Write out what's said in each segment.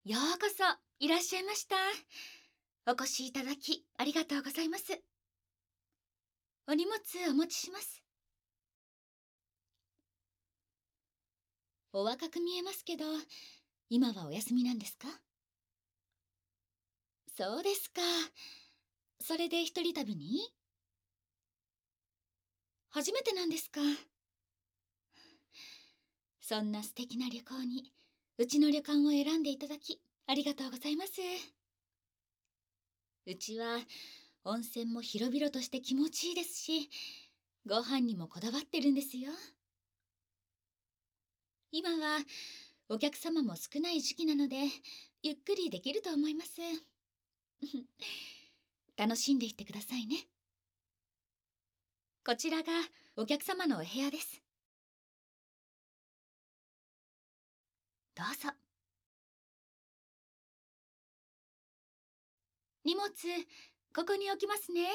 ようこそいらっしゃいました。お越しいただきありがとうございます。お荷物お持ちします。お若く見えますけど、今はお休みなんですか？そうですか。それで一人旅に？初めてなんですか。そんな素敵な旅行にうちの旅館を選んでいただきありがとうございます。うちは温泉も広々として気持ちいいですし、ご飯にもこだわってるんですよ。今はお客様も少ない時期なので、ゆっくりできると思います。楽しんでいってくださいね。こちらがお客様のお部屋です。どうぞ。荷物ここに置きますね。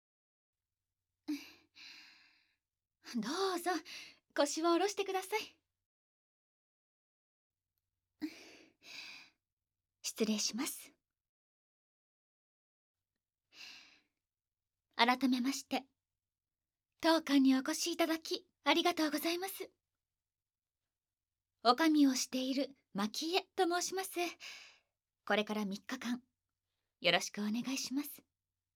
どうぞ腰を下ろしてください。失礼します。改めまして、当館にお越しいただきありがとうございます。おかみをしている蒔絵と申します。これから3日間よろしくお願いします。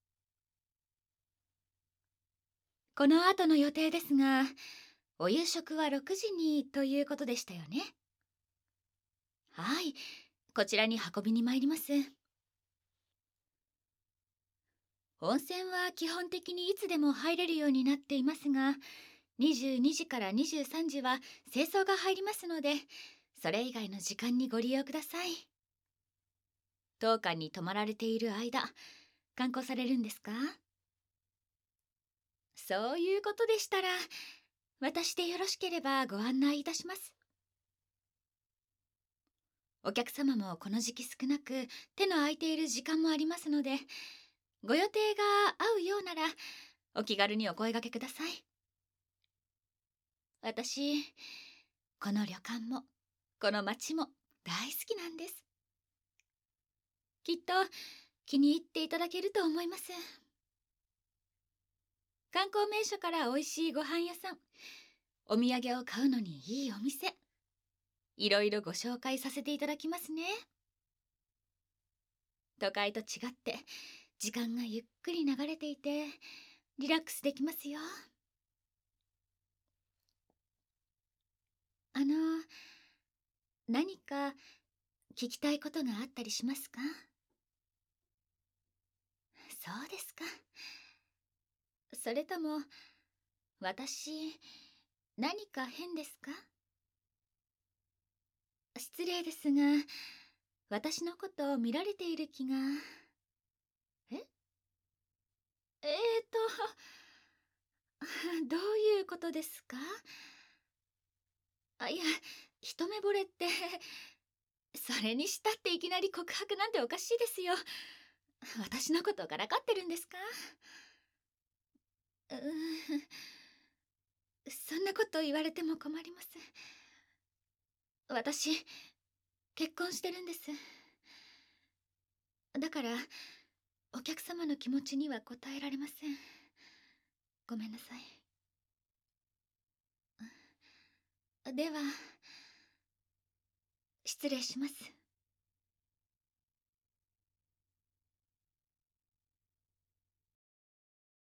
この後の予定ですが、お夕食は6時にということでしたよね。はい、こちらに運びに参ります。温泉は基本的にいつでも入れるようになっていますが、22時から23時は清掃が入りますので、それ以外の時間にご利用ください。当館に泊まられている間、観光されるんですか？そういうことでしたら、私でよろしければご案内いたします。お客様もこの時期少なく、手の空いている時間もありますので、ご予定が合うようならお気軽にお声掛けください。私、この旅館もこの町も大好きなんです。きっと気に入っていただけると思います。観光名所から美味しいご飯屋さん、お土産を買うのにいいお店、いろいろご紹介させていただきますね。都会と違って時間がゆっくり流れていてリラックスできますよ。あの、何か聞きたいことがあったりしますか？そうですか。それとも私何か変ですか？失礼ですが、私のことを見られている気が。ええーとどういうことですか？いや、一目惚れってそれにしたっていきなり告白なんておかしいですよ。私のことからかってるんですか？うーん、そんなこと言われても困ります。私、結婚してるんです。だから、お客様の気持ちには応えられません。ごめんなさい。では、失礼します。